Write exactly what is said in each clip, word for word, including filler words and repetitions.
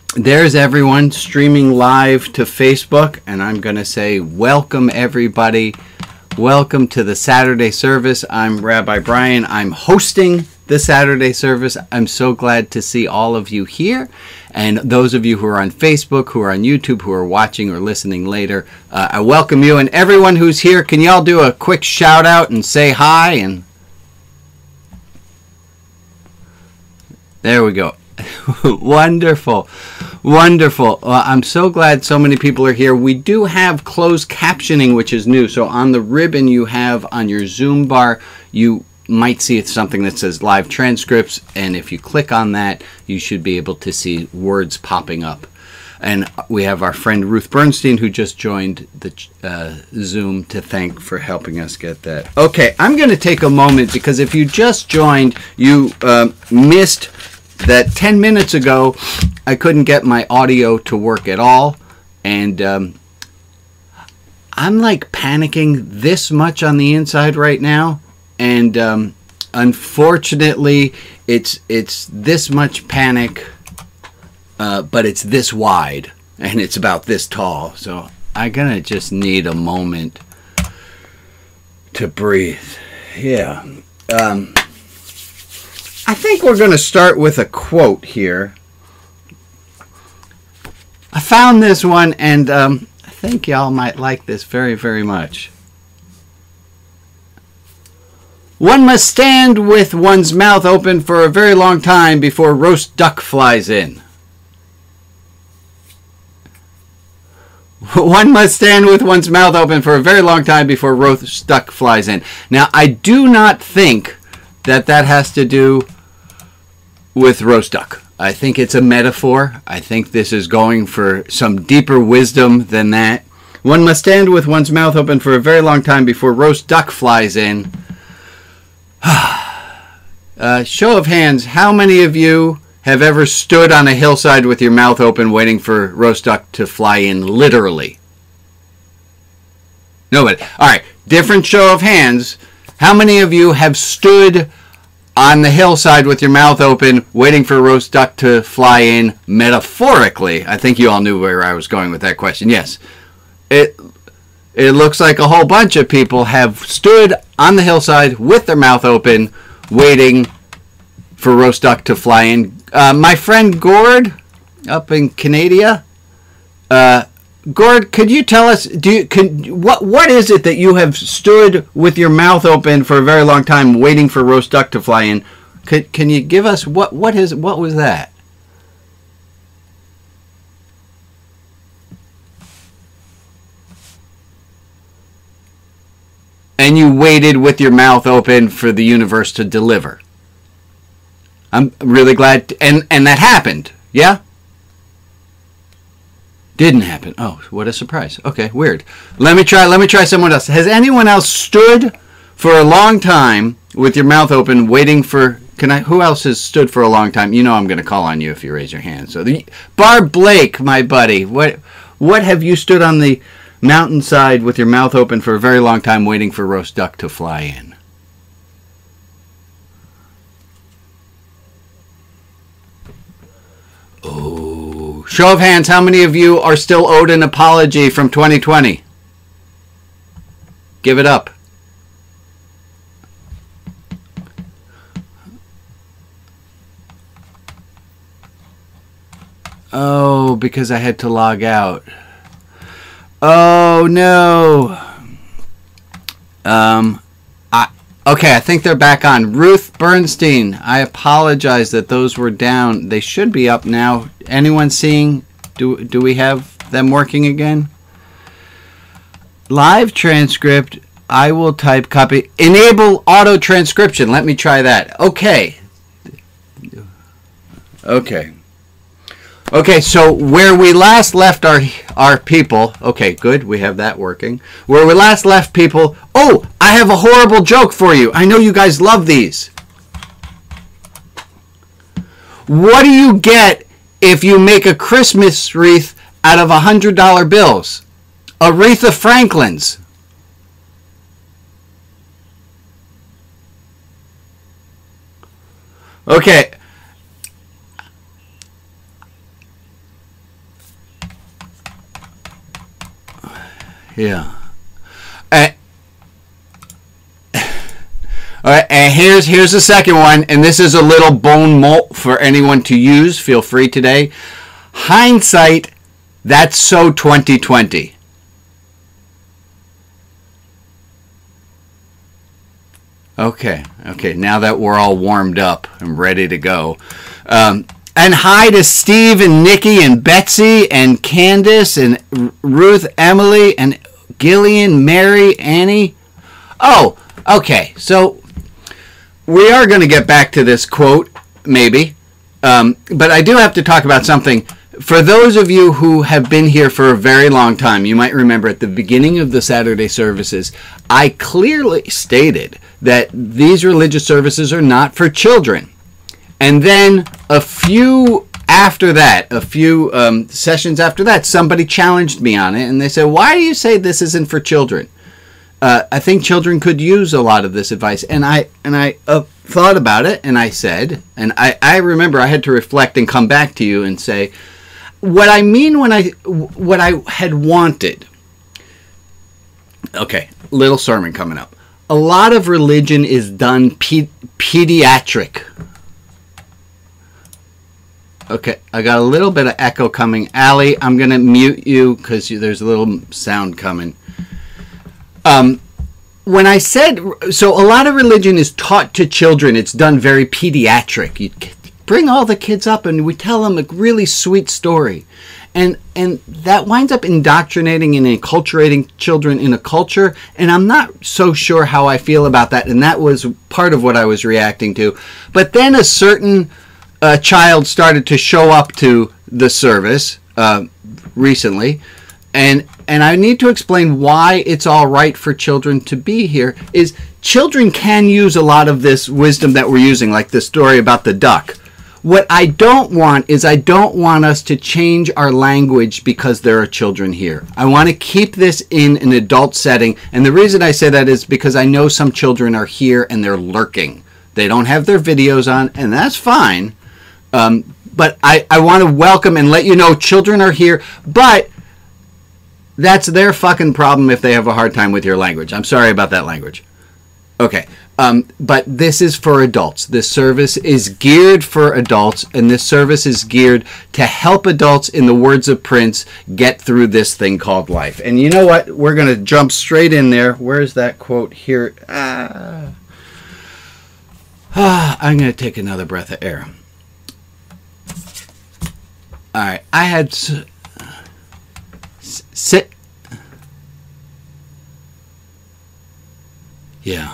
there's everyone streaming live to Facebook, and I'm going to say welcome everybody. Welcome to the Saturday service. I'm Rabbi Brian. I'm hosting the Saturday service. I'm so glad to see all of you here, and those of you who are on Facebook, who are on YouTube, who are watching or listening later, uh, I welcome you. And everyone who's here, can y'all do a quick shout out and say hi? And there we go. Wonderful. Wonderful. Well, I'm so glad so many people are here. We do have closed captioning, which is new. So on the ribbon you have on your Zoom bar, you might see it's something that says live transcripts. And if you click on that, you should be able to see words popping up. And we have our friend Ruth Bernstein, who just joined the uh, Zoom, to thank for helping us get that. Okay, I'm going to take a moment, because if you just joined, you uh, missed that ten minutes ago I couldn't get my audio to work at all, and um, I'm like panicking this much on the inside right now, and um, unfortunately it's it's this much panic, uh, but it's this wide and it's about this tall, so I'm gonna just need a moment to breathe. Yeah. um, I think we're going to start with a quote here. I found this one, and um, I think y'all might like this very, very much. One must stand with one's mouth open for a very long time before roast duck flies in. One must stand with one's mouth open for a very long time before roast duck flies in. Now, I do not think that that has to do with roast duck. I think it's a metaphor. I think this is going for some deeper wisdom than that. One must stand with one's mouth open for a very long time before roast duck flies in. uh, show of hands, how many of you have ever stood on a hillside with your mouth open waiting for roast duck to fly in, literally? Nobody. All right, different show of hands. How many of you have stood on the hillside with your mouth open, waiting for a roast duck to fly in, metaphorically? I think you all knew where I was going with that question. Yes. It it looks like a whole bunch of people have stood on the hillside with their mouth open, waiting for roast duck to fly in. Uh, my friend Gord, up in Canada, uh, Gord, could you tell us, do you, can, what what is it that you have stood with your mouth open for a very long time waiting for roast duck to fly in? Could, can you give us, what what is what was that? And you waited with your mouth open for the universe to deliver. I'm really glad, to, and, and that happened, yeah? Didn't happen. Oh, what a surprise. Okay, weird. Let me try let me try someone else. Has anyone else stood for a long time with your mouth open waiting for, can I, who else has stood for a long time? You know I'm going to call on you if you raise your hand. So the Barb Blake, my buddy, what what have you stood on the mountainside with your mouth open for a very long time waiting for roast duck to fly in? Oh, show of hands, how many of you are still owed an apology from twenty twenty? Give it up. Oh, because I had to log out. Oh, no. Um, I, okay, I think they're back on. Ruth Bernstein, I apologize that those were down. They should be up now. Anyone seeing? Do, do we have them working again? Live transcript, I will type copy. Enable auto transcription. Let me try that. Okay. Okay. Okay, so where we last left our our people, okay, good, we have that working. Where we last left people, oh, I have a horrible joke for you. I know you guys love these. What do you get if you make a Christmas wreath out of one hundred dollar bills? Aretha Franklin's. Okay. Yeah. Uh, all right, and here's here's the second one, and this is a little bone molt for anyone to use. Feel free today. Hindsight, that's so twenty twenty. Okay, okay, now that we're all warmed up and ready to go. Um, and hi to Steve and Nikki and Betsy and Candace and Ruth, Emily and Gillian, Mary, Annie. Oh, okay, so we are going to get back to this quote, maybe. Um, but I do have to talk about something. For those of you who have been here for a very long time, you might remember at the beginning of the Saturday services, I clearly stated that these religious services are not for children. And then a few after that, a few um, sessions after that, somebody challenged me on it, and they said, why do you say this isn't for children? Uh, I think children could use a lot of this advice. And I and I uh, thought about it, and I said, and I, I remember I had to reflect and come back to you and say, what I mean when I, what I had wanted. Okay, little sermon coming up. A lot of religion is done pe- pediatric. Okay, I got a little bit of echo coming. Allie, I'm going to mute you because there's a little sound coming. Um, when I said, so a lot of religion is taught to children. It's done very pediatric. You bring all the kids up and we tell them a really sweet story. And and that winds up indoctrinating and enculturating children in a culture. And I'm not so sure how I feel about that. And that was part of what I was reacting to. But then a certain uh, child started to show up to the service uh, recently. And and I need to explain why it's all right for children to be here. Is children can use a lot of this wisdom that we're using, like the story about the duck. What I don't want is I don't want us to change our language because there are children here. I want to keep this in an adult setting. And the reason I say that is because I know some children are here and they're lurking. They don't have their videos on, and that's fine. Um, but I, I want to welcome and let you know children are here. But that's their fucking problem if they have a hard time with your language. I'm sorry about that language. Okay. Um, but this is for adults. This service is geared for adults, and this service is geared to help adults, in the words of Prince, get through this thing called life. And you know what? We're going to jump straight in there. Where's that quote here? Ah. Ah, I'm going to take another breath of air. All right. I had... S- sit... Yeah.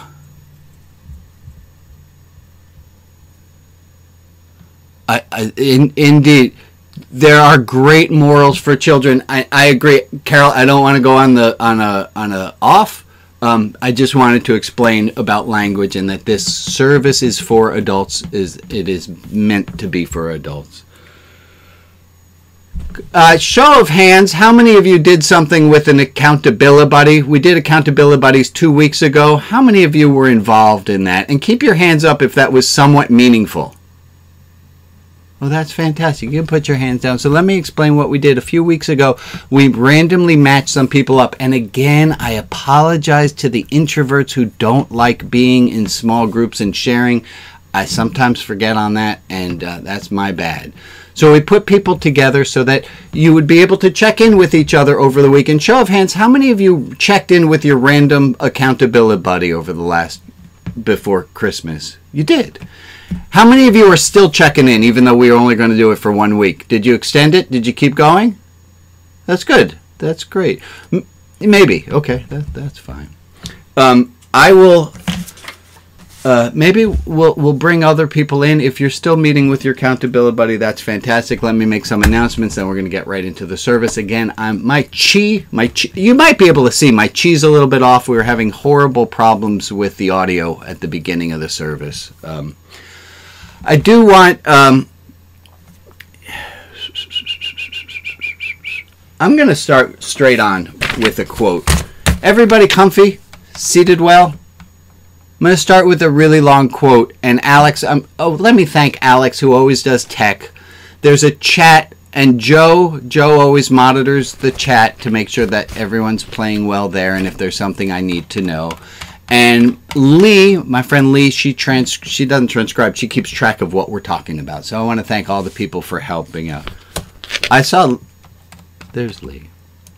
I, I, in, indeed, there are great morals for children. I, I agree, Carol. I don't want to go on the on a on a off. Um, I just wanted to explain about language and that this service is for adults. Is it is meant to be for adults. Uh, show of hands. How many of you did something with an accountability buddy? We did accountability buddies two weeks ago. How many of you were involved in that? And keep your hands up if that was somewhat meaningful. Well, that's fantastic. You can put your hands down. So let me explain what we did. A few weeks ago, we randomly matched some people up. And again, I apologize to the introverts who don't like being in small groups and sharing. I sometimes forget on that, and uh, that's my bad. So we put people together so that you would be able to check in with each other over the weekend. Show of hands, how many of you checked in with your random accountability buddy over the last, before Christmas? You did. How many of you are still checking in, even though we were only going to do it for one week? Did you extend it? Did you keep going? That's good. That's great. M- maybe. Okay, that, that's fine. Um, I will... Uh, maybe we'll we'll bring other people in. If you're still meeting with your accountability buddy, that's fantastic. Let me make some announcements, then we're going to get right into the service. Again, I'm my chi, my chi, you might be able to see my chi's a little bit off. We were having horrible problems with the audio at the beginning of the service. Um, I do want. Um, I'm going to start straight on with a quote. Everybody comfy, seated well. I'm going to start with a really long quote, and Alex, um, oh, let me thank Alex, who always does tech. There's a chat and Joe, Joe always monitors the chat to make sure that everyone's playing well there, and if there's something I need to know. And Lee, my friend Lee, she trans she doesn't transcribe. She keeps track of what we're talking about. So I want to thank all the people for helping out. I saw, there's Lee.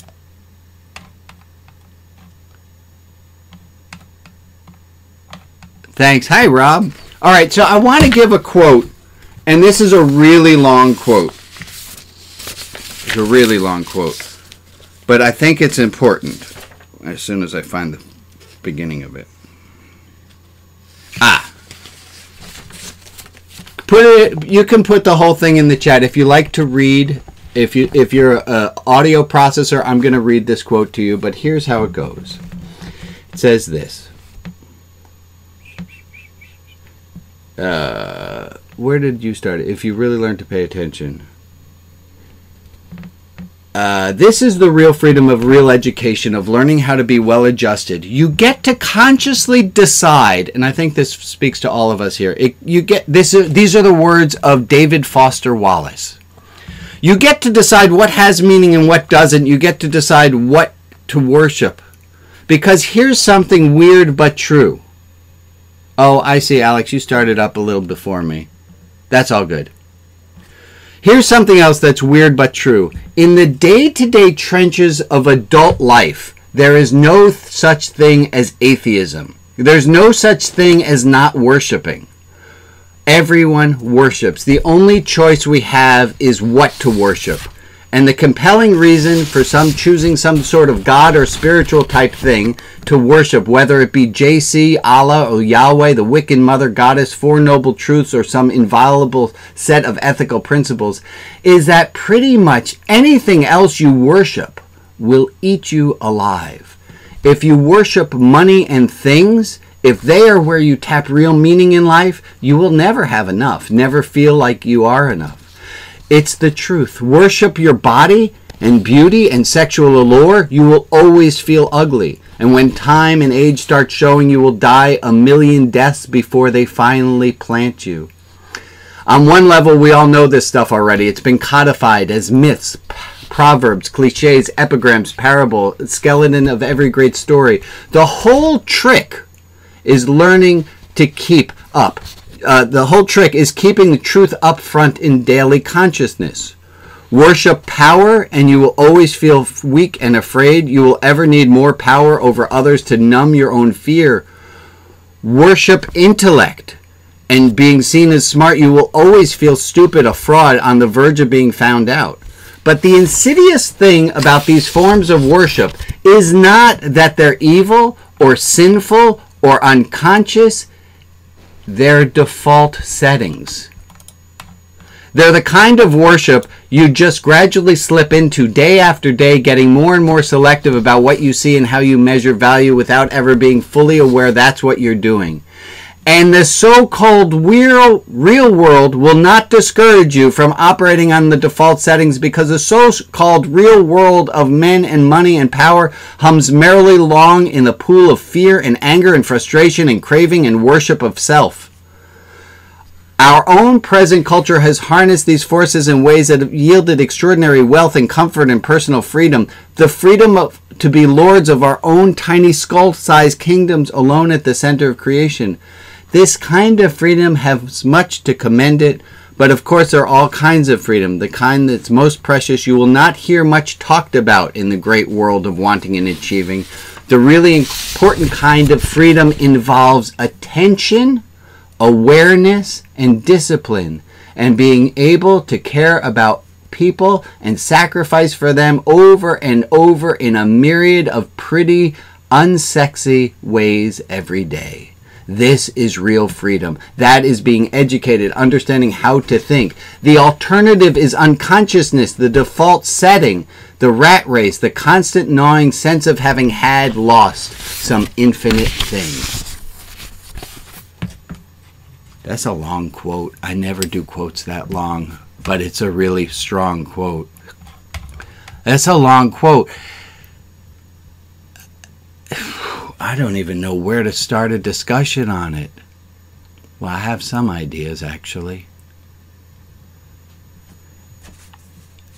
Thanks. Hi, Rob. All right, so I want to give a quote, and this is a really long quote. It's a really long quote, but I think it's important as soon as I find the beginning of it. Ah. Put it, you can put the whole thing in the chat. If you like to read, if, you, if you're an audio processor, I'm going to read this quote to you, but here's how it goes. It says this. Uh, where did you start? If you really learn to pay attention. Uh, this is the real freedom of real education, of learning how to be well adjusted. You get to consciously decide, and I think this speaks to all of us here. It, you get this. These are the words of David Foster Wallace. You get to decide what has meaning and what doesn't. You get to decide what to worship. Because here's something weird but true. Oh, I see, Alex. You started up a little before me. That's all good. Here's something else that's weird but true. In the day-to-day trenches of adult life, there is no th- such thing as atheism. There's no such thing as not worshiping. Everyone worships. The only choice we have is what to worship. And the compelling reason for some choosing some sort of God or spiritual type thing to worship, whether it be J C, Allah, or Yahweh, the Wiccan Mother Goddess, Four Noble Truths, or some inviolable set of ethical principles, is that pretty much anything else you worship will eat you alive. If you worship money and things, if they are where you tap real meaning in life, you will never have enough, never feel like you are enough. It's the truth. Worship your body and beauty and sexual allure, you will always feel ugly. And when time and age start showing, you will die a million deaths before they finally plant you. On one level, we all know this stuff already. It's been codified as myths, proverbs, cliches, epigrams, parable, skeleton of every great story. The whole trick is learning to keep up. Uh, the whole trick is keeping the truth up front in daily consciousness. Worship power, and you will always feel weak and afraid. You will ever need more power over others to numb your own fear. Worship intellect, and being seen as smart, you will always feel stupid, a fraud, on the verge of being found out. But the insidious thing about these forms of worship is not that they're evil or sinful or unconscious. They're default settings. They're the kind of worship you just gradually slip into day after day, getting more and more selective about what you see and how you measure value without ever being fully aware that's what you're doing. And the so-called real, real world will not discourage you from operating on the default settings, because the so-called real world of men and money and power hums merrily along in the pool of fear and anger and frustration and craving and worship of self. Our own present culture has harnessed these forces in ways that have yielded extraordinary wealth and comfort and personal freedom. The freedom of, to be lords of our own tiny skull-sized kingdoms alone at the center of creation. This kind of freedom has much to commend it, but of course there are all kinds of freedom. The kind that's most precious you will not hear much talked about in the great world of wanting and achieving. The really important kind of freedom involves attention, awareness, and discipline, and being able to care about people and sacrifice for them over and over in a myriad of pretty, unsexy ways every day. This is real freedom. That is being educated, understanding how to think. The alternative is unconsciousness, the default setting, the rat race, the constant gnawing sense of having had lost some infinite thing. That's a long quote. I never do quotes that long, but it's a really strong quote. That's a long quote. I don't even know where to start a discussion on it. Well, I have some ideas, actually.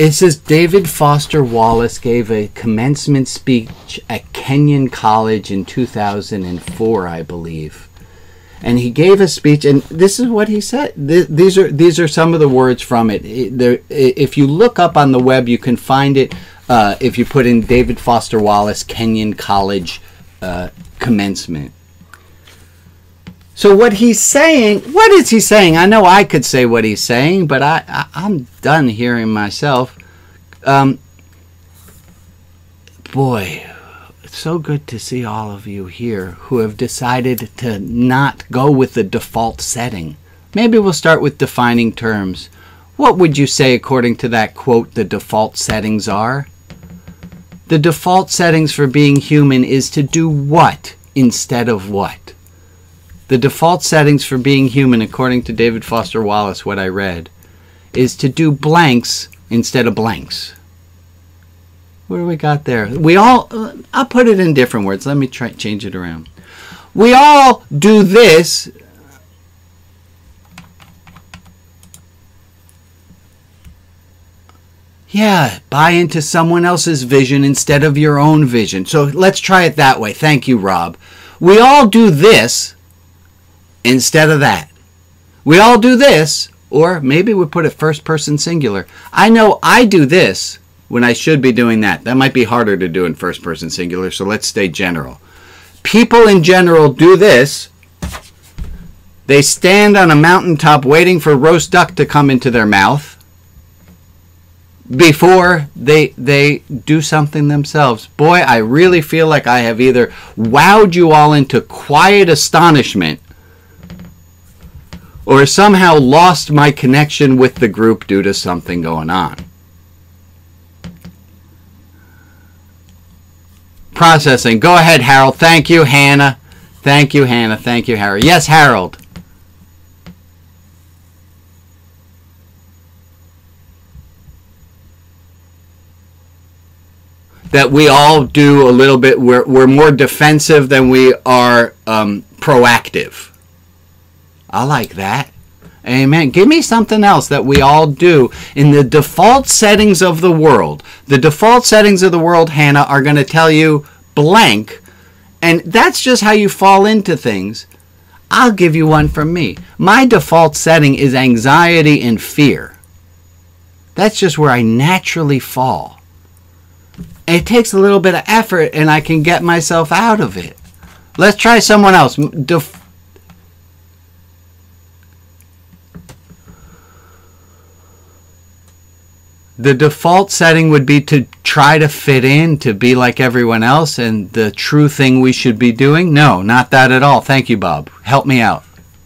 It says David Foster Wallace gave a commencement speech at Kenyon College in two thousand four, I believe. And he gave a speech, and this is what he said. These are these are some of the words from it. If you look up on the web, you can find it uh, if you put in David Foster Wallace, Kenyon College uh, commencement. So what he's saying, what is he saying? I know I could say what he's saying, but I, I, I'm done hearing myself. Um, boy, it's so good to see all of you here who have decided to not go with the default setting. Maybe we'll start with defining terms. What would you say, according to that quote, the default settings are? The default settings for being human is to do what instead of what? The default settings for being human, according to David Foster Wallace, what I read, is to do blanks instead of blanks. What do we got there? We all, uh, I'll put it in different words. Let me try change it around. We all do this. Yeah, buy into someone else's vision instead of your own vision. So let's try it that way. Thank you, Rob. We all do this instead of that. We all do this, or maybe we put it first person singular. I know I do this when I should be doing that. That might be harder to do in first person singular, so let's stay general. People in general do this. They stand on a mountaintop waiting for roast duck to come into their mouth before they they do something themselves. Boy, I really feel like I have either wowed you all into quiet astonishment or somehow lost my connection with the group due to something going on. Processing. Go ahead, Harold. Thank you, Hannah. Thank you, Hannah. Thank you, Harold. Yes, Harold. That we all do a little bit, we're, we're more defensive than we are um, proactive. I like that. Amen. Give me something else that we all do in the default settings of the world. The default settings of the world, Hannah, are going to tell you blank, and that's just how you fall into things. I'll give you one from me. My default setting is anxiety and fear. That's just where I naturally fall. It takes a little bit of effort, and I can get myself out of it. Let's try someone else. Def- The default setting would be to try to fit in, to be like everyone else, and the true thing we should be doing? No, not that at all. Thank you, Bob. Help me out.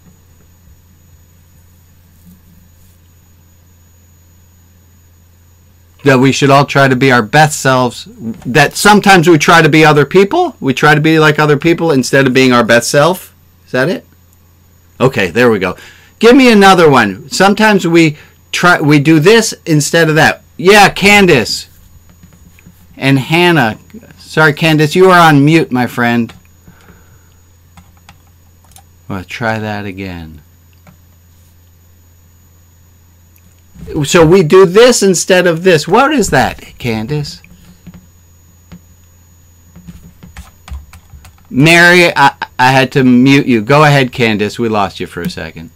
That we should all try to be our best selves. That sometimes we try to be other people. We try to be like other people instead of being our best self. Is that it? Okay, there we go. Give me another one. Sometimes we try we do this instead of that. Yeah, Candace. And Hannah. Sorry, Candace, you are on mute, my friend. Well, try that again. So we do this instead of this. What is that, Candace? Mary, I, I had to mute you. Go ahead, Candace. We lost you for a second.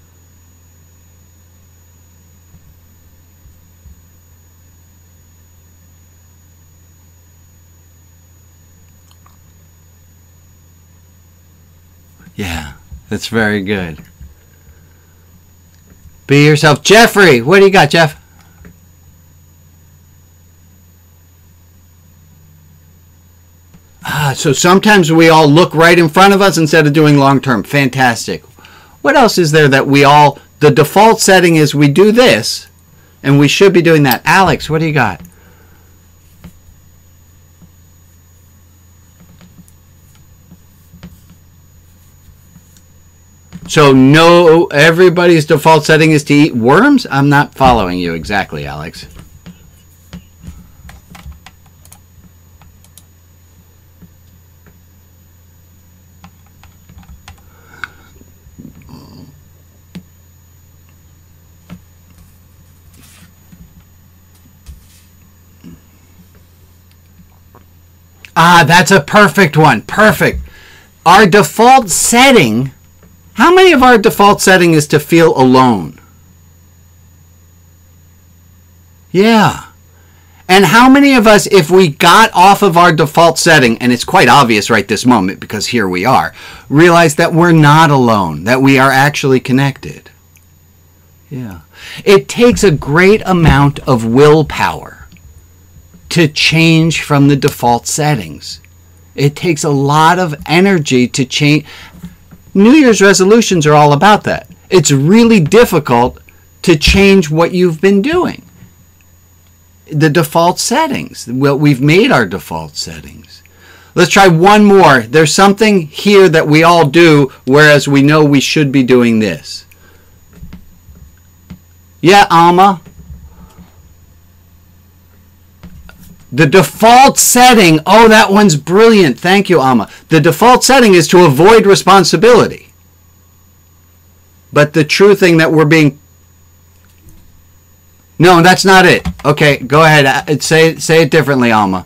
Yeah, that's very good. Be yourself. Jeffrey, what do you got, Jeff? Ah, so sometimes we all look right in front of us instead of doing long term. Fantastic. What else is there that we all, the default setting is we do this, and we should be doing that. Alex, what do you got? So no, everybody's default setting is to eat worms? I'm not following you exactly, Alex. Ah, that's a perfect one. Perfect. Our default setting, how many of our default setting is to feel alone? Yeah. And how many of us, if we got off of our default setting, and it's quite obvious right this moment because here we are, realize that we're not alone, that we are actually connected? Yeah. It takes a great amount of willpower to change from the default settings. It takes a lot of energy to change. New Year's resolutions are all about that. It's really difficult to change what you've been doing. The default settings. Well, we've made our default settings. Let's try one more. There's something here that we all do, whereas we know we should be doing this. Yeah, Alma. The default setting. Oh, that one's brilliant. Thank you, Alma. The default setting is to avoid responsibility. But the true thing that we're being... No, that's not it. Okay, go ahead. Say, say it differently, Alma.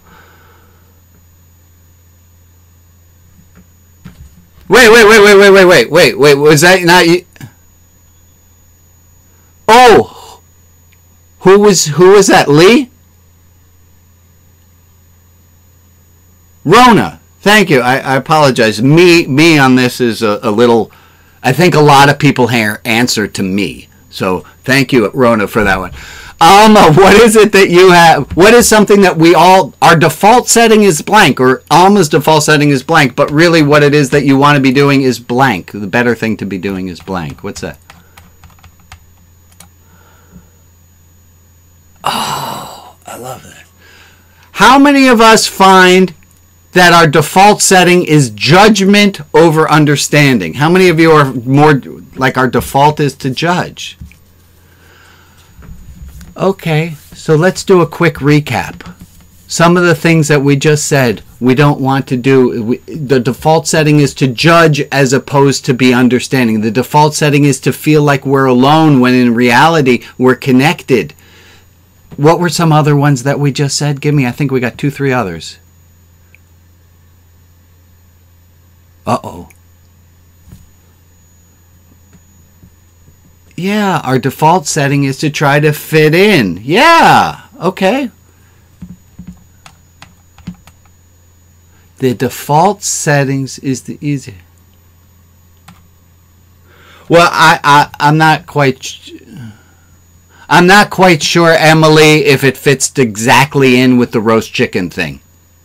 Wait, wait, wait, wait, wait, wait, wait, wait, wait. Was that not you? Oh, who was who was that? Lee? Rona. Thank you. I, I apologize. Me, me on this is a, a little. I think a lot of people here answer to me. So thank you, Rona, for that one. Alma, what is it that you have? What is something that we all, our default setting is blank, or Alma's default setting is blank, but really what it is that you want to be doing is blank. The better thing to be doing is blank. What's that? Oh, I love that. How many of us find that our default setting is judgment over understanding? How many of you are more like our default is to judge? Okay, so let's do a quick recap. Some of the things that we just said we don't want to do. We, the default setting is to judge as opposed to be understanding. The default setting is to feel like we're alone when in reality we're connected. What were some other ones that we just said? Give me, I think we got two, three others. Uh-oh. Yeah, our default setting is to try to fit in. Yeah, okay. The default settings is the easy. Well, I, I, I'm not quite... I'm not quite sure, Emily, if it fits exactly in with the roast chicken thing.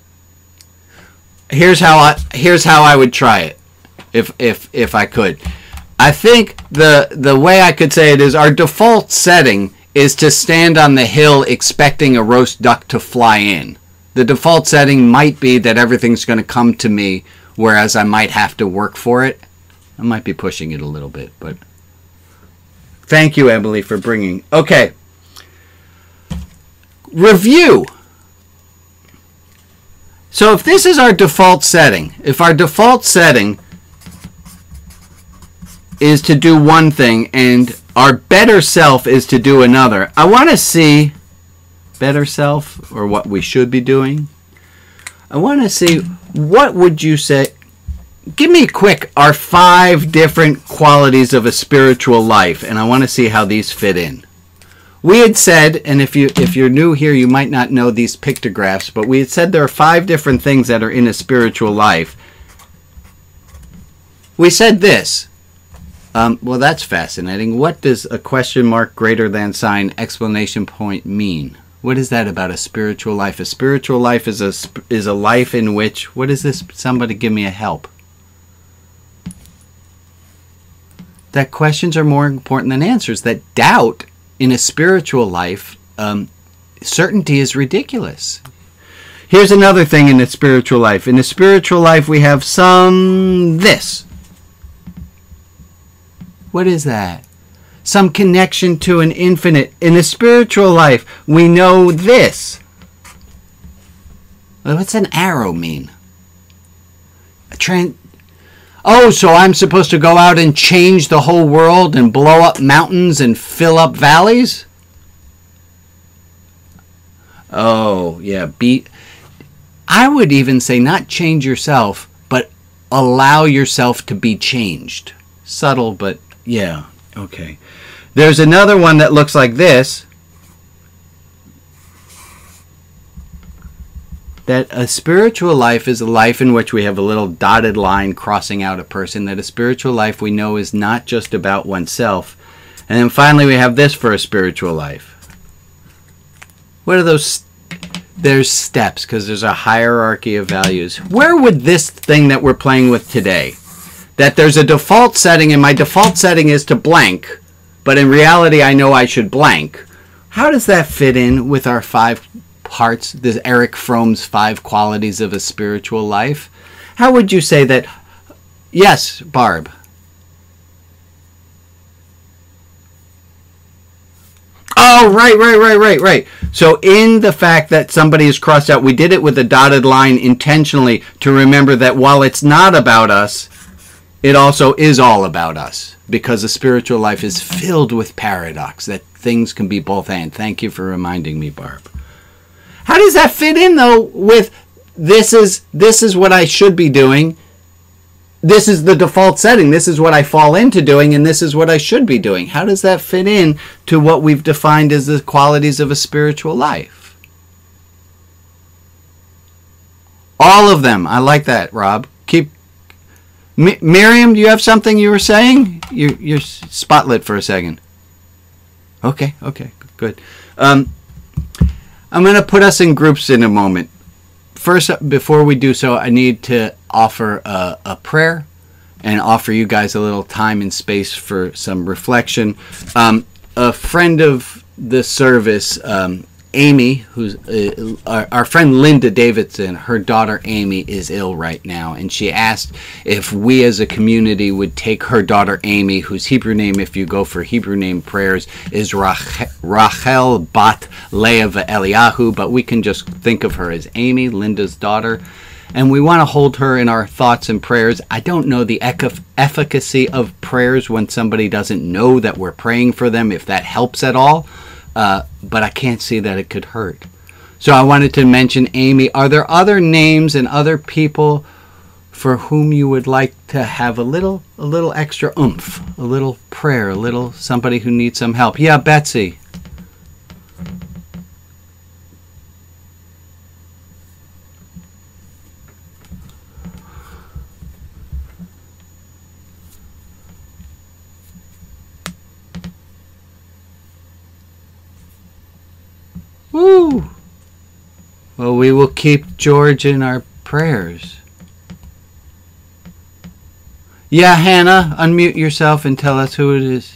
Here's how I, here's how I would try it, if, if, if I could. I think the the way I could say it is our default setting is to stand on the hill expecting a roast duck to fly in. The default setting might be that everything's going to come to me, whereas I might have to work for it. I might be pushing it a little bit, but thank you, Emily, for bringing. Okay. Review. So if this is our default setting, if our default setting is to do one thing and our better self is to do another, I want to see better self, or what we should be doing. I want to see, what would you say? Give me quick our five different qualities of a spiritual life, and I want to see how these fit in. We had said, and if you if you're new here, you might not know these pictographs, but we had said there are five different things that are in a spiritual life. We said this. Um, well, that's fascinating. What does a question mark greater than sign explanation point mean? What is that about a spiritual life? A spiritual life is a is a life in which, what is this? Somebody give me a help. That questions are more important than answers. That doubt in a spiritual life, um, certainty is ridiculous. Here's another thing in a spiritual life. In a spiritual life, we have some this. What is that? Some connection to an infinite. In a spiritual life, we know this. What's an arrow mean? A tran- oh, so I'm supposed to go out and change the whole world and blow up mountains and fill up valleys? Oh, yeah. Be- I would even say not change yourself, but allow yourself to be changed. Subtle, but yeah, okay. There's another one that looks like this. That a spiritual life is a life in which we have a little dotted line crossing out a person. That a spiritual life we know is not just about oneself. And then finally we have this for a spiritual life. What are those? There's steps, because there's a hierarchy of values. Where would this thing that we're playing with today, that there's a default setting and my default setting is to blank, but in reality I know I should blank. How does that fit in with our five parts, this Eric Fromm's five qualities of a spiritual life? How would you say that? Yes, Barb. Oh, right, right, right, right, right. So in the fact that somebody is crossed out, we did it with a dotted line intentionally to remember that while it's not about us, it also is all about us. Because a spiritual life is filled with paradox, that things can be both and. Thank you for reminding me, Barb. How does that fit in, though, with this is this is what I should be doing? This is the default setting. This is what I fall into doing, and this is what I should be doing. How does that fit in to what we've defined as the qualities of a spiritual life? All of them. I like that, Rob. Keep. M- Miriam, do you have something you were saying? You're, you're spotlit for a second. Okay, okay, good. Um, I'm going to put us in groups in a moment. First, before we do so, I need to offer a, a prayer and offer you guys a little time and space for some reflection. Um, a friend of the service, um, Amy, who's uh, our, our friend Linda Davidson, her daughter Amy is ill right now, and she asked if we as a community would take her daughter Amy, whose Hebrew name, if you go for Hebrew name prayers, is Rach- Rachel Bat Leah Eliyahu, but we can just think of her as Amy, Linda's daughter, and we want to hold her in our thoughts and prayers. I don't know the ec- efficacy of prayers when somebody doesn't know that we're praying for them, if that helps at all. Uh, but I can't see that it could hurt. So I wanted to mention Amy. Are there other names and other people for whom you would like to have a little, a little extra oomph, a little prayer, a little somebody who needs some help? Yeah, Betsy. Woo! Well, we will keep George in our prayers. Yeah, Hannah, unmute yourself and tell us who it is.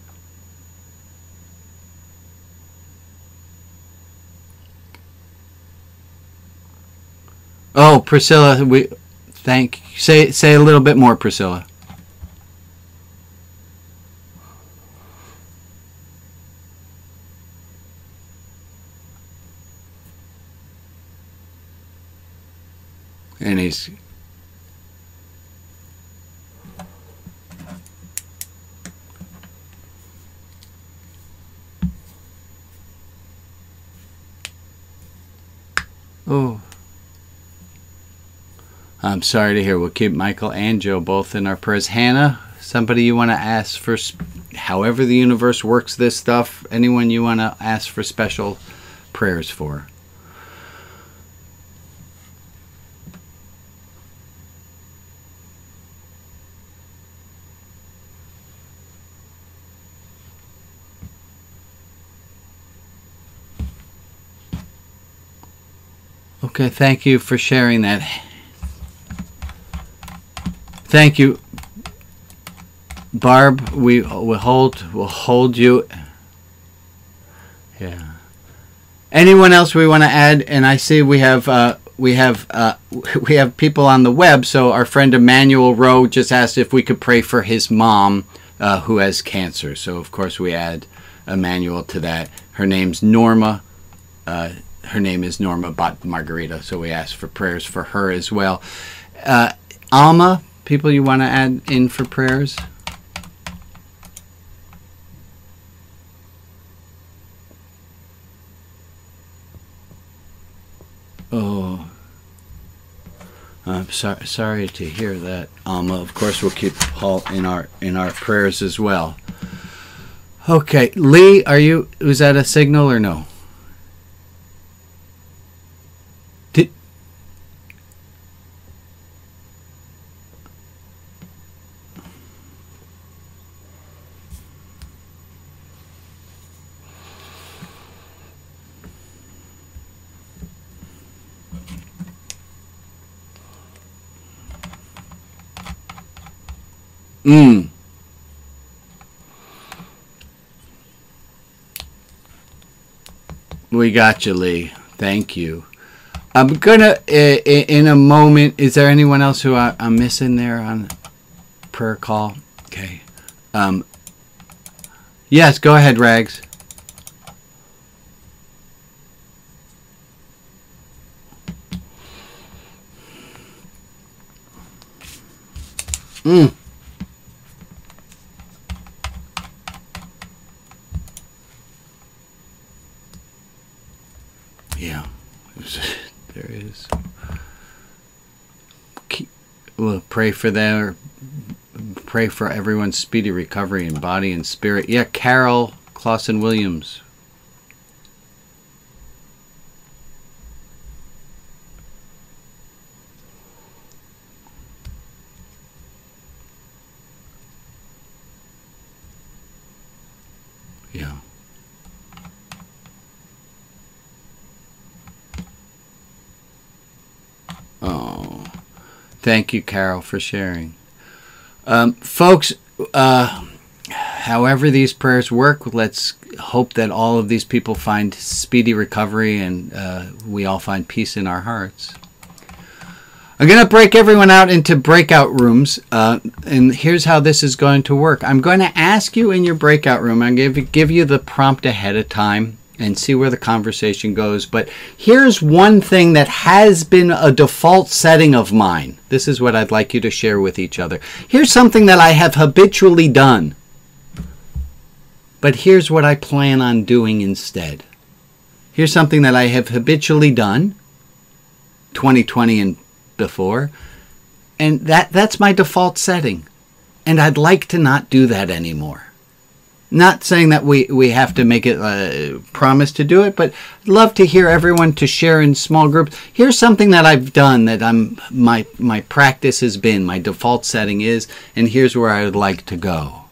Oh, Priscilla, we thank say say a little bit more, Priscilla. And he's oh, I'm sorry to hear. We'll keep Michael and Joe both in our prayers. Hannah, somebody you want to ask for, however the universe works this stuff, anyone you want to ask for special prayers for? Okay, thank you for sharing that. Thank you, Barb. We will hold. We'll hold you. Yeah. Anyone else we want to add? And I see we have uh, we have uh, we have people on the web. So our friend Emmanuel Rowe just asked if we could pray for his mom uh, who has cancer. So of course we add Emmanuel to that. Her name's Norma. Uh, Her name is Norma Bat Margarita, so we ask for prayers for her as well. Uh, Alma, people you want to add in for prayers? Oh, I'm so, sorry to hear that, Alma. Of course, we'll keep Paul in our in our prayers as well. Okay, Lee, are you? Was that a signal or no? Did mm. We got you, Lee. Thank you. I'm gonna, in a moment, is there anyone else who I'm missing there on prayer call? Okay. Um, yes, go ahead, Rags. Mm. Yeah, there is. Keep, we'll pray for their, pray for everyone's speedy recovery in body and spirit. Yeah, Carol Clausen Williams. Yeah. Oh, thank you, Carol, for sharing. Um, folks, uh, however these prayers work, let's hope that all of these people find speedy recovery and uh, we all find peace in our hearts. I'm going to break everyone out into breakout rooms, uh, and here's how this is going to work. I'm going to ask you in your breakout room, I'm going to give you the prompt ahead of time and see where the conversation goes. But here's one thing that has been a default setting of mine. This is what I'd like you to share with each other. Here's something that I have habitually done. But here's what I plan on doing instead. Here's something that I have habitually done, twenty twenty and before, and that, that's my default setting. And I'd like to not do that anymore. Not saying that we, we have to make it a promise to do it, but I'd love to hear everyone to share in small groups. Here's something that I've done that I'm my my practice has been, my default setting is, and here's where I would like to go.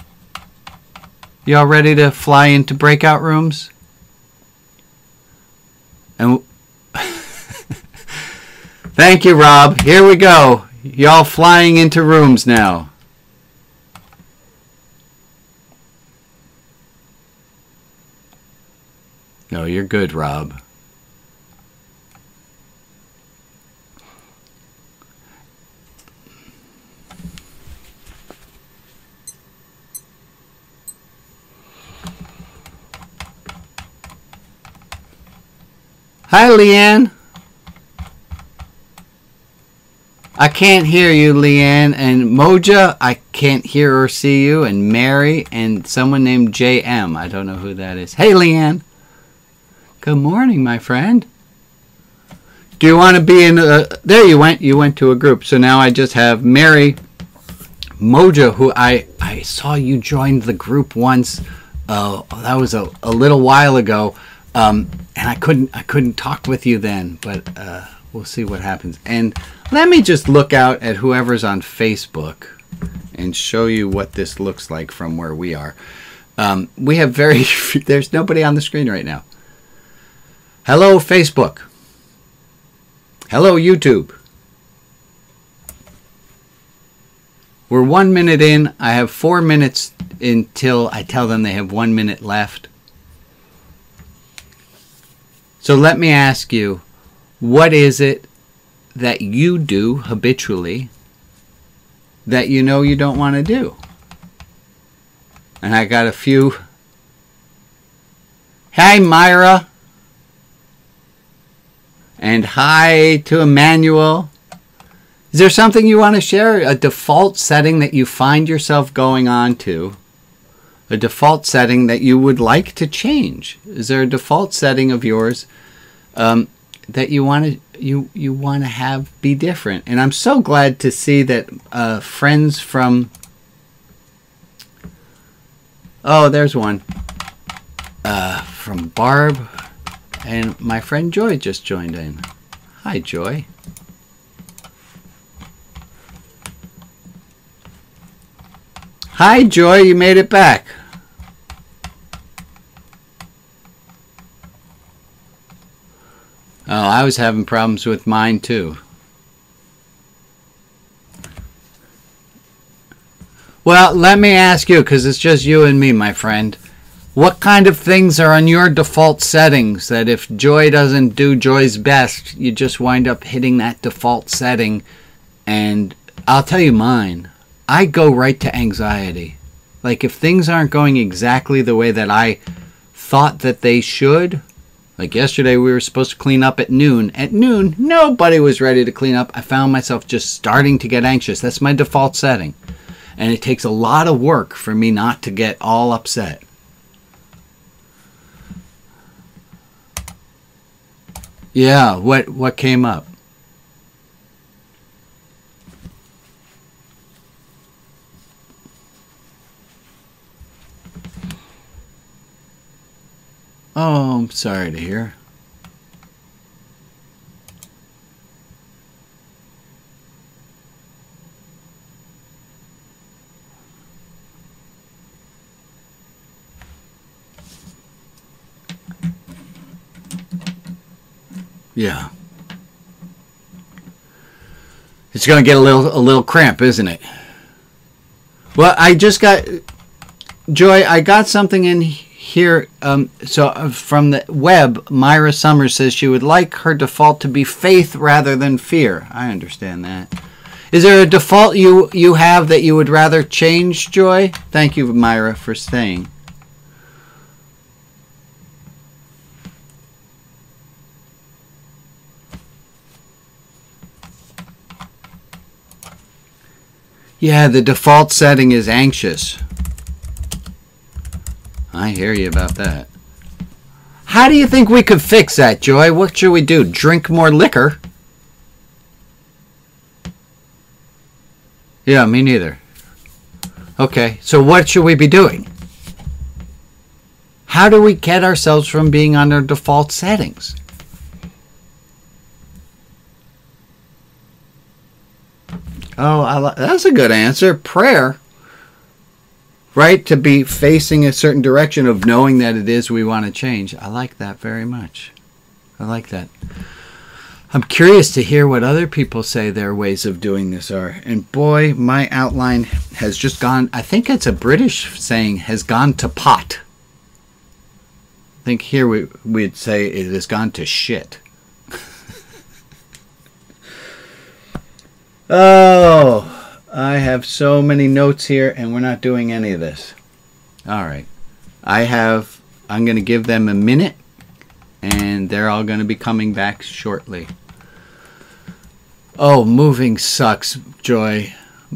Y'all ready to fly into breakout rooms? And thank you, Rob. Here we go. Y'all flying into rooms now. No, you're good, Rob. Hi, Leanne. I can't hear you, Leanne. And Moja, I can't hear or see you. And Mary and someone named J M. I don't know who that is. Hey, Leanne. Good morning, my friend. Do you want to be in a... There you went. You went to a group. So now I just have Mary, Moja, who I, I saw you joined the group once. Uh, that was a, a little while ago. Um, and I couldn't I couldn't talk with you then. But uh, we'll see what happens. And let me just look out at whoever's on Facebook and show you what this looks like from where we are. Um, we have very... There's nobody on the screen right now. Hello, Facebook. Hello, YouTube. We're one minute in. I have four minutes until I tell them they have one minute left. So let me ask you, what is it that you do habitually that you know you don't want to do? And I got a few. Hi, Myra. And hi to Emmanuel. Is there something you want to share? A default setting that you find yourself going on to? A default setting that you would like to change? Is there a default setting of yours? Um, that you want to you you want to have be different. And I'm so glad to see that uh, friends from oh, there's one uh, from Barb and my friend Joy just joined in. Hi, Joy. Hi, Joy. You made it back. Oh, I was having problems with mine too. Well, let me ask you, because it's just you and me, my friend. What kind of things are on your default settings that if Joy doesn't do Joy's best, you just wind up hitting that default setting? And I'll tell you mine. I go right to anxiety. Like if things aren't going exactly the way that I thought that they should. Like yesterday we were supposed to clean up at noon. At noon, nobody was ready to clean up. I found myself just starting to get anxious. That's my default setting. And it takes a lot of work for me not to get all upset. Yeah, what what came up? Oh, I'm sorry to hear. Yeah. It's going to get a little a little cramp, isn't it? Well, I just got Joy, I got something in here um so uh, from the web. Myra Summers says she would like her default to be faith rather than fear. I understand that. Is there a default you you have that you would rather change, Joy? Thank you, Myra, for staying. Yeah, the default setting is anxious. I hear you about that. How do you think we could fix that, Joy? What should we do? Drink more liquor? Yeah, me neither. Okay, so what should we be doing? How do we get ourselves from being on our default settings? Oh, I li- that's a good answer. Prayer. Right? To be facing a certain direction of knowing that it is we want to change. I like that very much. I like that. I'm curious to hear what other people say their ways of doing this are. And boy, my outline has just gone, I think it's a British saying, has gone to pot. I think here we, we'd say it has gone to shit. Oh, I have so many notes here and we're not doing any of this. All right. I have, I'm going to give them a minute and they're all going to be coming back shortly. Oh, moving sucks, Joy.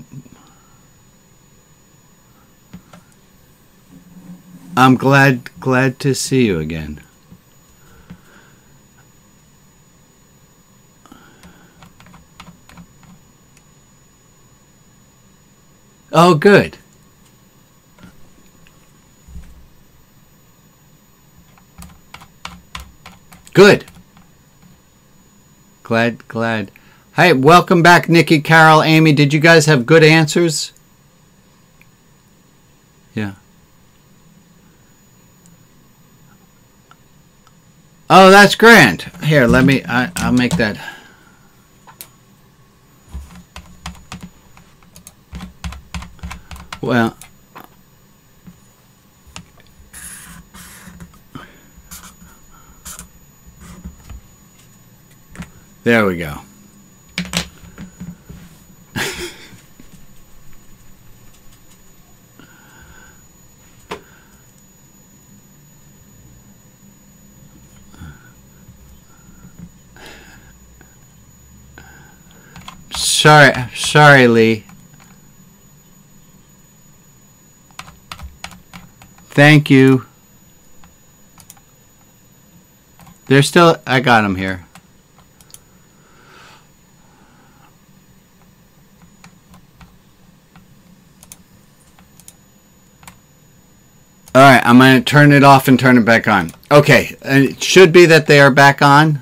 I'm glad, glad to see you again. Oh, good. Good. Glad, glad. Hi, welcome back, Nikki, Carol, Amy. Did you guys have good answers? Yeah. Oh, that's grand. Here, let me, I, I'll make that. Well, there we go. Sorry, sorry, Lee. Thank you. They're still, I got them here. I'm going to turn it off and turn it back on. Okay, and it should be that they are back on.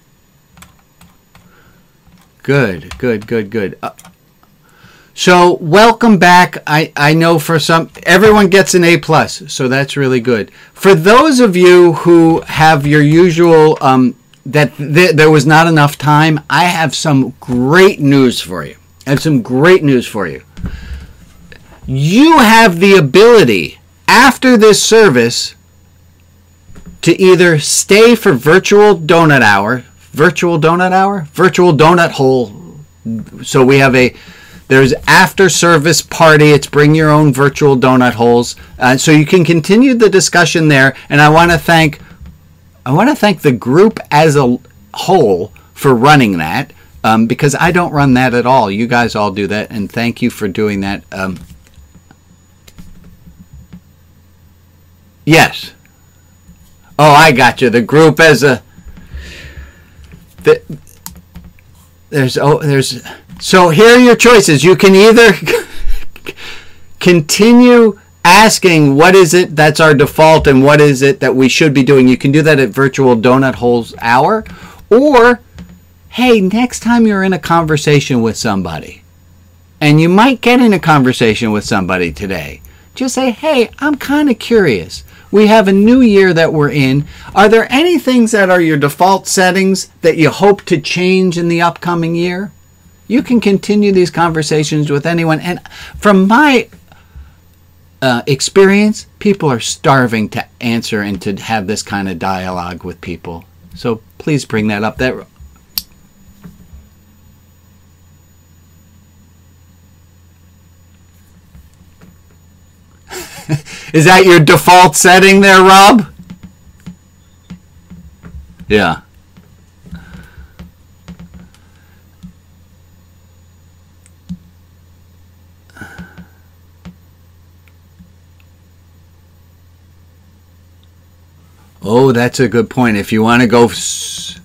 Good, good, good, good. Uh, so welcome back. I, I know for some, everyone gets an A plus, so that's really good. For those of you who have your usual, um, that th- there was not enough time, I have some great news for you. I have some great news for you. You have the ability after this service to either stay for virtual donut hour, virtual donut hour, virtual donut hole. So we have a, there's after service party. It's bring your own virtual donut holes. Uh, so you can continue the discussion there. And I want to thank, I want to thank the group as a whole for running that, um, because I don't run that at all. You guys all do that, and thank you for doing that. Um, yes. Oh, I got you. The group as a. The, there's oh there's so here are your choices. You can either continue asking what is it that's our default and what is it that we should be doing. You can do that at Virtual Donut Holes Hour, or hey, next time you're in a conversation with somebody, and you might get in a conversation with somebody today, just say, hey, I'm kind of curious. We have a new year that we're in. Are there any things that are your default settings that you hope to change in the upcoming year? You can continue these conversations with anyone. And from my uh, experience, people are starving to answer and to have this kind of dialogue with people. So please bring that up. That Is that your default setting there, Rob? Yeah. Oh, that's a good point. If you want to go... S-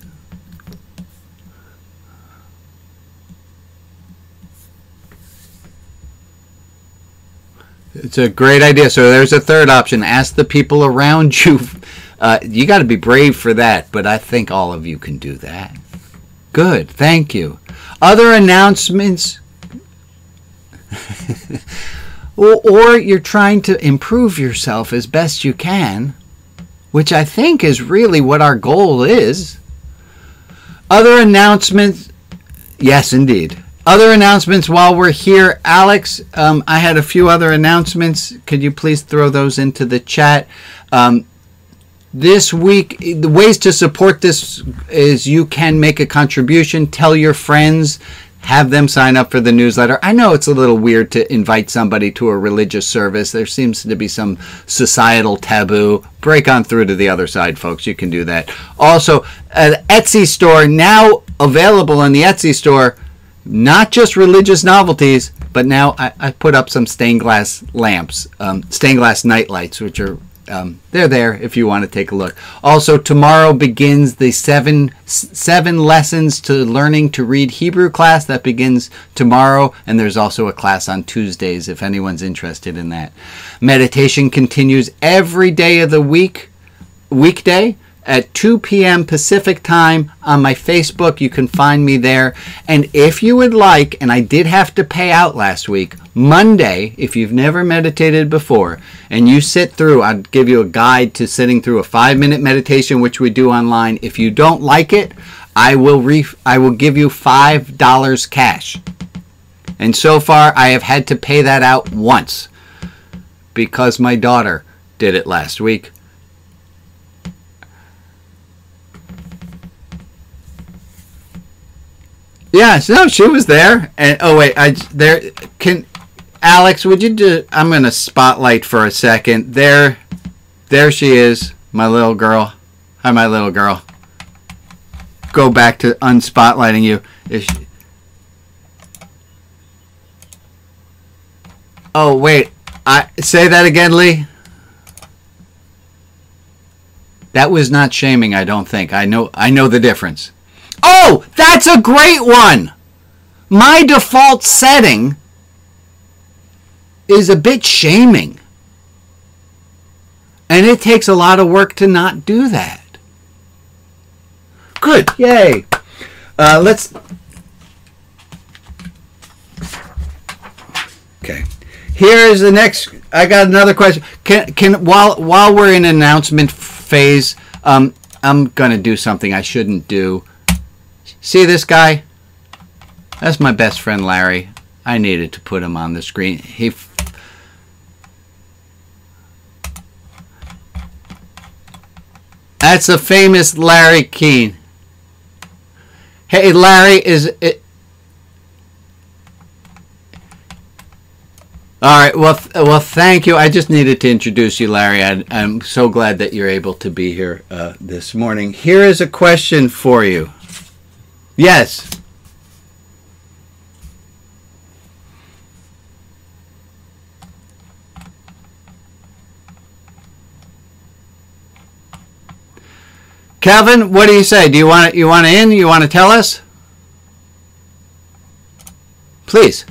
It's a great idea. So there's a third option. Ask the people around you. Uh, you got to be brave for that, but I think all of you can do that. Good. Thank you. Other announcements? or, or you're trying to improve yourself as best you can, which I think is really what our goal is. Other announcements? Yes, indeed. Other announcements while we're here. Alex, um, I had a few other announcements. Could you please throw those into the chat? Um, this week, the ways to support this is you can make a contribution, tell your friends, have them sign up for the newsletter. I know it's a little weird to invite somebody to a religious service. There seems to be some societal taboo. Break on through to the other side, folks. You can do that. Also, an Etsy store now available in the Etsy store. Not just religious novelties, but now I, I put up some stained glass lamps, um, stained glass night lights, which are, um, they're there if you want to take a look. Also, tomorrow begins the seven seven lessons to learning to read Hebrew class. That begins tomorrow, and there's also a class on Tuesdays if anyone's interested in that. Meditation continues every day of the week, weekday. At two p.m. Pacific time on my Facebook. You can find me there. And if you would like, and I did have to pay out last week, Monday, if you've never meditated before, and you sit through, I'll give you a guide to sitting through a five-minute meditation, which we do online. If you don't like it, I will ref- I will give you five dollars cash. And so far, I have had to pay that out once because my daughter did it last week. Yes, no, she was there. And oh wait, I there can Alex, would you do I'm going to spotlight for a second. There there she is, my little girl. Hi, my little girl. Go back to unspotlighting you. Is she... Oh, wait. I say that again, Lee. That was not shaming, I don't think. I know I know the difference. Oh, that's a great one. My default setting is a bit shaming. And it takes a lot of work to not do that. Good. Yay. Uh, let's... Okay. Here is the next... I got another question. Can can while while we're in announcement phase, um, I'm going to do something I shouldn't do. See this guy? That's my best friend Larry. I needed to put him on the screen. He... That's a famous Larry Keane. Hey, Larry, is it... All right, well, th well, thank you. I just needed to introduce you, Larry. I, I'm so glad that you're able to be here uh, this morning. Here is a question for you. Yes. Calvin, what do you say? Do you want you want to in? You want to tell us? Please.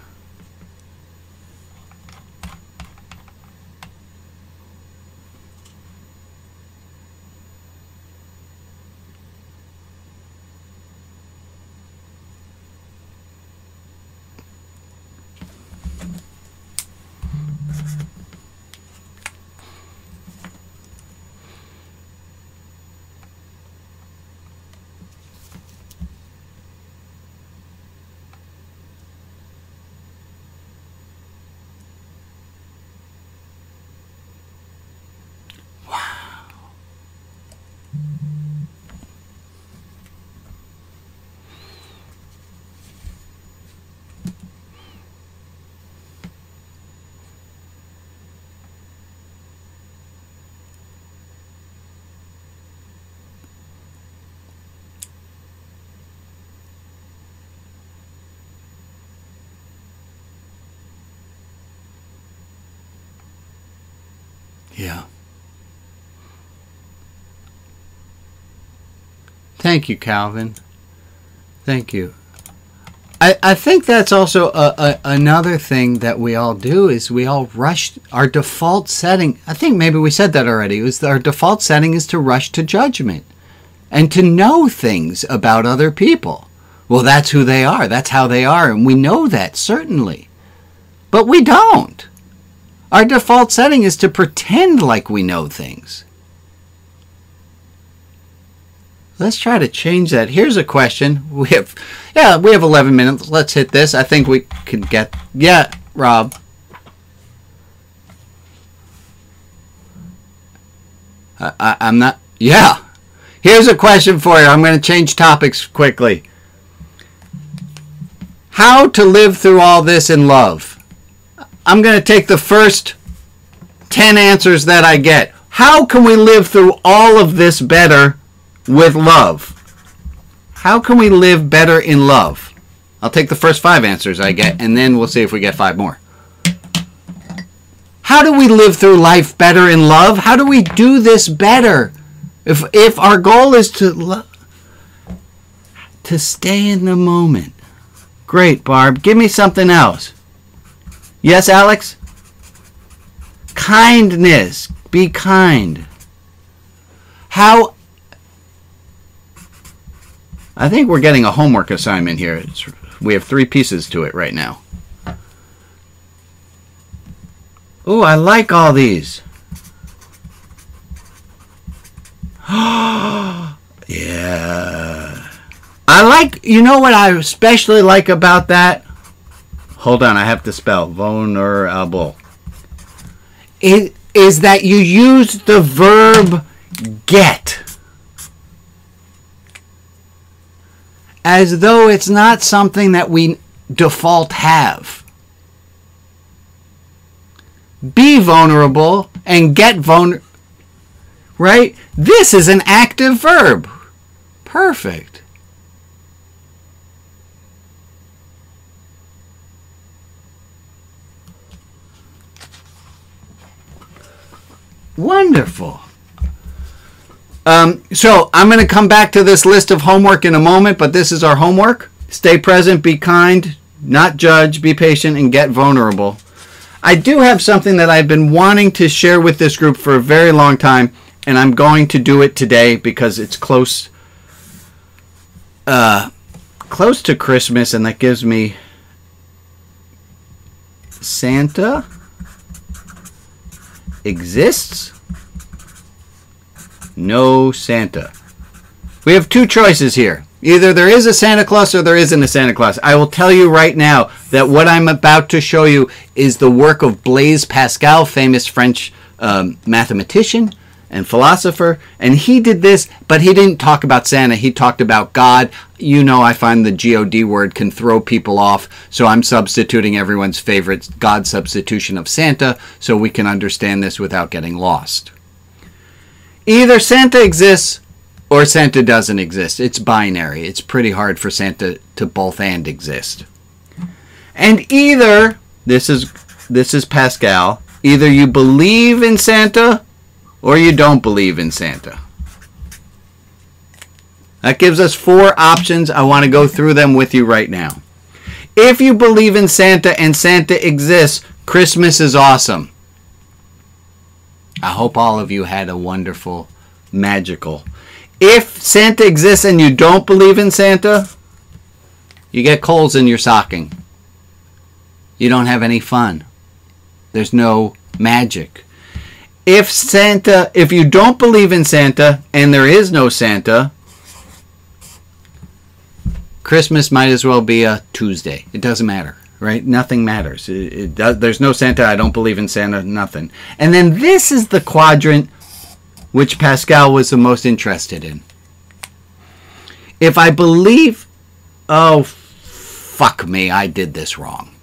Yeah. Thank you, Calvin. Thank you. I, I think that's also a, a, another thing that we all do is we all rush our default setting. I think maybe we said that already. It was our default setting is to rush to judgment and to know things about other people. Well, that's who they are. That's how they are. And we know that, certainly. But we don't. Our default setting is to pretend like we know things. Let's try to change that. Here's a question. We have, yeah, we have eleven minutes. Let's hit this. I think we can get, yeah, Rob. I, I, I'm not, yeah. Here's a question for you. I'm going to change topics quickly. How to live through all this in love. I'm going to take the first ten answers that I get. How can we live through all of this better with love? How can we live better in love? I'll take the first five answers I get, and then we'll see if we get five more. How do we live through life better in love? How do we do this better? If if our goal is to lo- to stay in the moment. Great, Barb. Give me something else. Yes, Alex? Kindness. Be kind. How... I think we're getting a homework assignment here. It's, we have three pieces to it right now. Oh, I like all these. Yeah. I like... You know what I especially like about that? Hold on, I have to spell vulnerable. It is that you use the verb get as though it's not something that we default have. Be vulnerable and get vulnerable. Right? This is an active verb. Perfect. Wonderful. Um, so I'm going to come back to this list of homework in a moment, but this is our homework. Stay present, be kind, not judge, be patient, and get vulnerable. I do have something that I've been wanting to share with this group for a very long time, and I'm going to do it today because it's close, uh, close to Christmas, and that gives me Santa exists? No Santa. We have two choices here. Either there is a Santa Claus or there isn't a Santa Claus. I will tell you right now that what I'm about to show you is the work of Blaise Pascal, famous French um, mathematician and philosopher. And he did this, but he didn't talk about Santa. He talked about God. You know, I find the G O D word can throw people off. So I'm substituting everyone's favorite God substitution of Santa so we can understand this without getting lost. Either Santa exists or Santa doesn't exist. It's binary. It's pretty hard for Santa to both and exist. And either, this is this is Pascal, either you believe in Santa or you don't believe in Santa. That gives us four options. I want to go through them with you right now. If you believe in Santa and Santa exists, Christmas is awesome. I hope all of you had a wonderful, magical. If Santa exists and you don't believe in Santa, you get coals in your stocking. You don't have any fun. There's no magic. If Santa, if you don't believe in Santa and there is no Santa, Christmas might as well be a Tuesday. It doesn't matter, right? Nothing matters. It, it does, there's no Santa. I don't believe in Santa. Nothing. And then this is the quadrant which Pascal was the most interested in. If I believe, oh, fuck me, I did this wrong.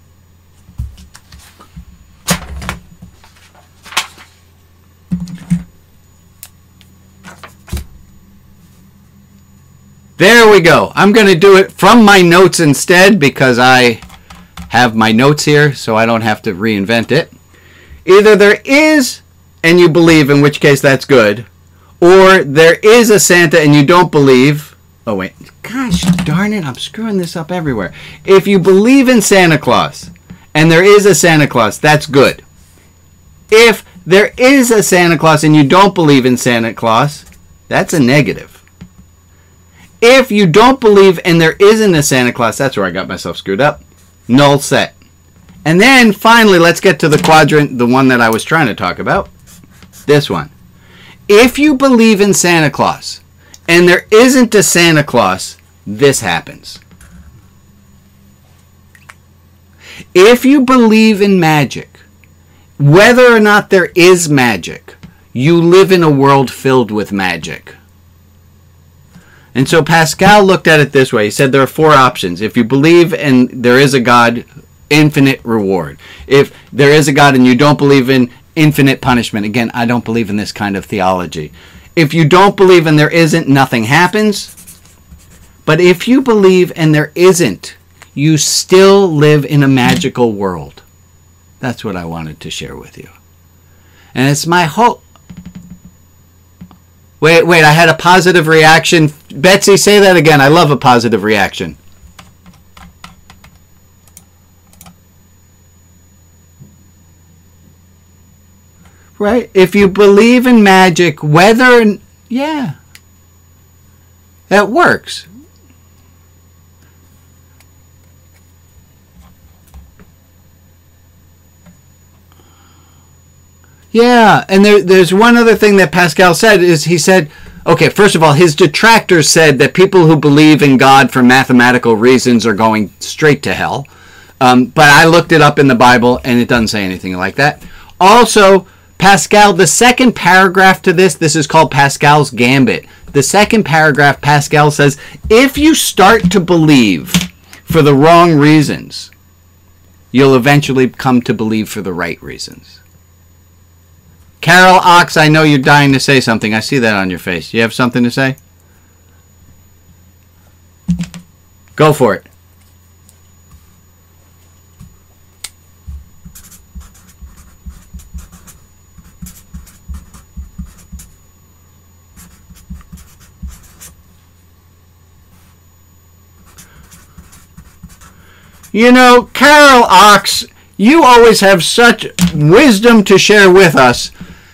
There we go. I'm going to do it from my notes instead because I have my notes here so I don't have to reinvent it. Either there is and you believe, in which case that's good, or there is a Santa and you don't believe. Oh wait, gosh darn it, I'm screwing this up everywhere. If you believe in Santa Claus and there is a Santa Claus, that's good. If there is a Santa Claus and you don't believe in Santa Claus, that's a negative. If you don't believe and there isn't a Santa Claus, that's where I got myself screwed up. Null set. And then finally, let's get to the quadrant, the one that I was trying to talk about. This one. If you believe in Santa Claus and there isn't a Santa Claus, this happens. If you believe in magic, whether or not there is magic, you live in a world filled with magic. And so Pascal looked at it this way. He said there are four options. If you believe and there is a God, infinite reward. If there is a God and you don't believe in infinite punishment. Again, I don't believe in this kind of theology. If you don't believe and there isn't, nothing happens. But if you believe and there isn't, you still live in a magical world. That's what I wanted to share with you. And it's my hope. Wait, wait, I had a positive reaction. Betsy, say that again. I love a positive reaction. Right? If you believe in magic, whether, yeah, that works. Yeah, and there, there's one other thing that Pascal said, is he said, okay, first of all, his detractors said that people who believe in God for mathematical reasons are going straight to hell. Um, but I looked it up in the Bible, and it doesn't say anything like that. Also, Pascal, the second paragraph to this, this is called Pascal's Gambit. The second paragraph, Pascal says, if you start to believe for the wrong reasons, you'll eventually come to believe for the right reasons. Carol Ox, I know you're dying to say something. I see that on your face. You have something to say? Go for it. You know, Carol Ox, You always have such wisdom to share with us.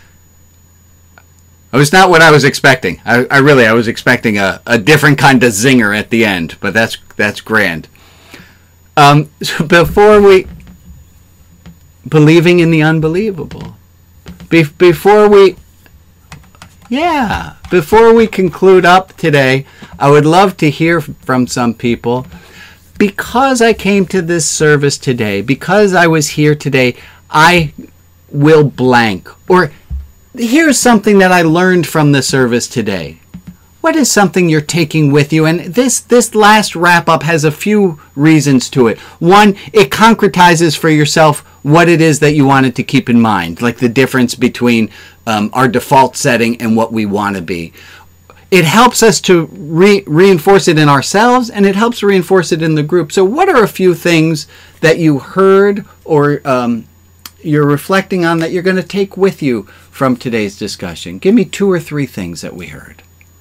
It was not what I was expecting. I, I really, I was expecting a, a different kind of zinger at the end, but that's that's grand. Um, so before we, believing in the unbelievable, Be, before we, yeah, before we conclude up today, I would love to hear from some people. Because I came to this service today, because I was here today, I will blank. Or here's something that I learned from the service today. What is something you're taking with you? And this, this last wrap up has a few reasons to it. One, it concretizes for yourself what it is that you wanted to keep in mind, like the difference between um, our default setting and what we want to be. It helps us to re- reinforce it in ourselves, and it helps reinforce it in the group. So what are a few things that you heard or um, you're reflecting on that you're going to take with you from today's discussion? Give me two or three things that we heard.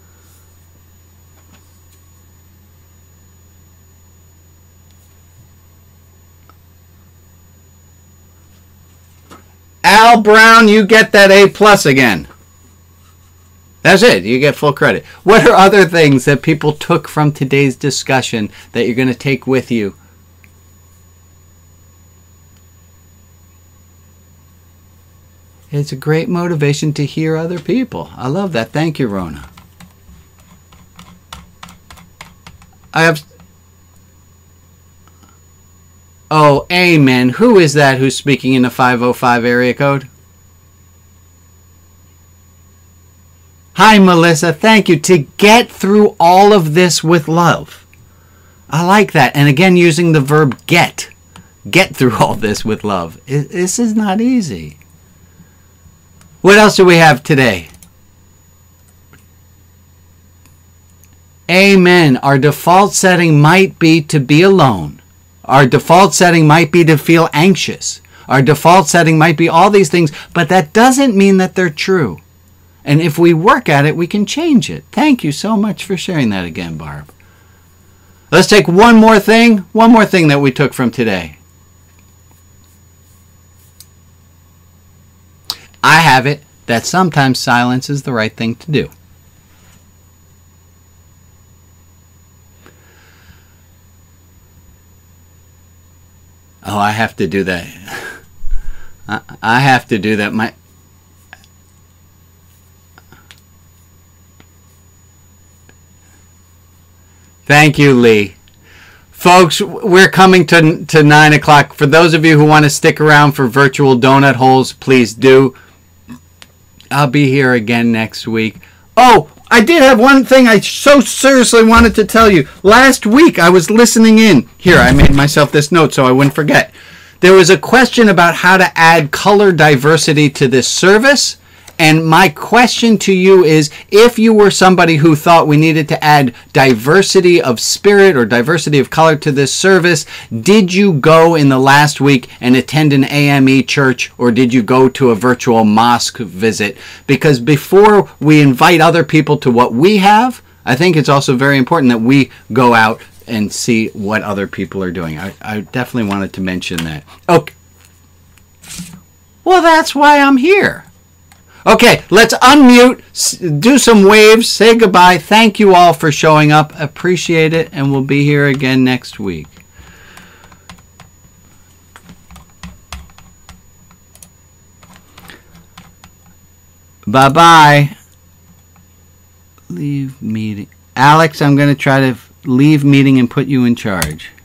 Al Brown, you get that A plus again. That's it. You get full credit. What are other things that people took from today's discussion that you're going to take with you? It's a great motivation to hear other people. I love that. Thank you, Rona. I have... Oh, amen. Who is that who's speaking in the five oh five area code? Hi, Melissa. Thank you. To get through all of this with love. I like that. And again, using the verb get. Get through all this with love. This is not easy. What else do we have today? Amen. Our default setting might be to be alone. Our default setting might be to feel anxious. Our default setting might be all these things, but that doesn't mean that they're true. And if we work at it, we can change it. Thank you so much for sharing that again, Barb. Let's take one more thing, one more thing that we took from today. I have it that sometimes silence is the right thing to do. Oh, I have to do that. I have to do that. My Thank you, Lee. Folks, we're coming to, to nine o'clock. For those of you who want to stick around for virtual donut holes, please do. I'll be here again next week. Oh, I did have one thing I so seriously wanted to tell you. Last week, I was listening in. Here, I made myself this note so I wouldn't forget. There was a question about how to add color diversity to this service. And my question to you is, if you were somebody who thought we needed to add diversity of spirit or diversity of color to this service, did you go in the last week and attend an A M E church, or did you go to a virtual mosque visit? Because before we invite other people to what we have, I think it's also very important that we go out and see what other people are doing. I, I definitely wanted to mention that. Okay. Well, that's why I'm here. Okay, let's unmute, do some waves, say goodbye. Thank you all for showing up. Appreciate it, and we'll be here again next week. Bye-bye. Leave meeting. Alex, I'm going to try to leave meeting and put you in charge.